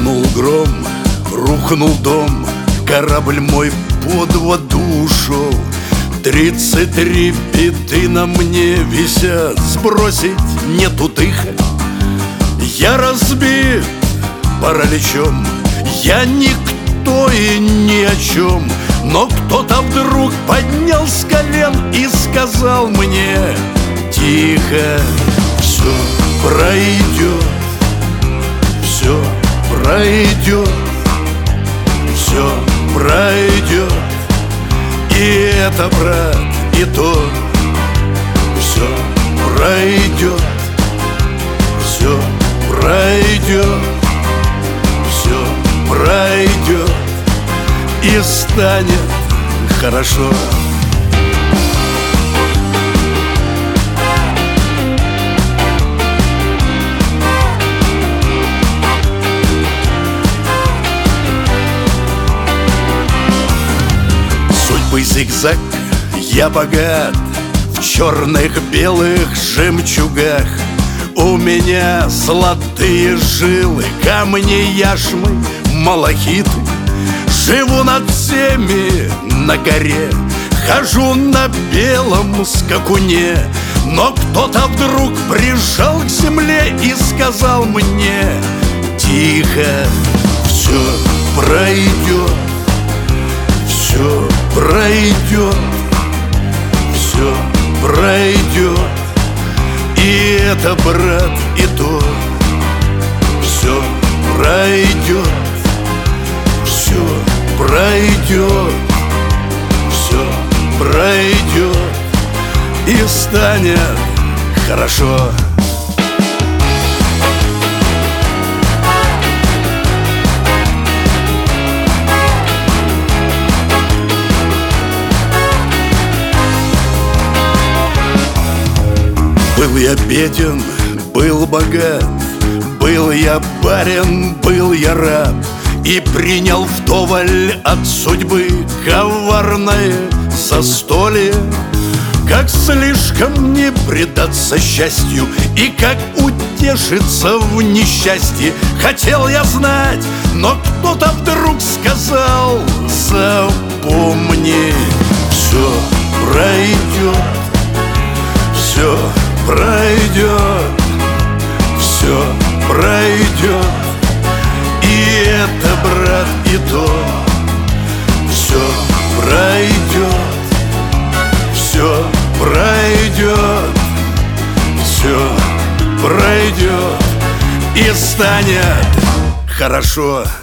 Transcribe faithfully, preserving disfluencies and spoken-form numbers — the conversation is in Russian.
Грянул гром, рухнул дом, корабль мой под воду ушел. Тридцать три беды на мне висят, сбросить нету дыха. Я разбит параличом, я никто и ни о чем. Но кто-то вдруг поднял с колен и сказал мне: тихо, все пройдет, все пройдет, все пройдет. И это, брат, и то. Все пройдет, все пройдет, все пройдет. И станет хорошо. Судьбы зигзаг, я богат в черных белых жемчугах. У меня золотые жилы, камни яшмы, малахиты. Живу над всеми на горе, хожу на белом скакуне. Но кто-то вдруг прижал к земле и сказал мне: тихо, все пройдет, все пройдет, все пройдет. И это, брат, и то. Все пройдет, все пройдет, все пройдет. И станет хорошо. Был я беден, был богат, был я барин, был я раб. И принял вдоволь от судьбы коварное застолье. Как слишком не предаться счастью и как утешиться в несчастье, хотел я знать, но кто-то вдруг сказал: запомни, все пройдет, все пройдет, все пройдет. И это, брат, и то. Все пройдет, все пройдет, все пройдет. И станет хорошо.